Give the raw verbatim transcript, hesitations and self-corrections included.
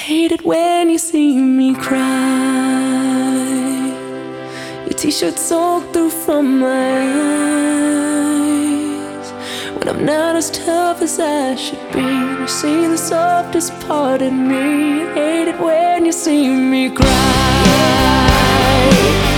Hate it when you see me cry. Your t-shirt soaked through from my eyes. When I'm not as tough as I should be, you see the softest part in me. Hate it when you see me cry.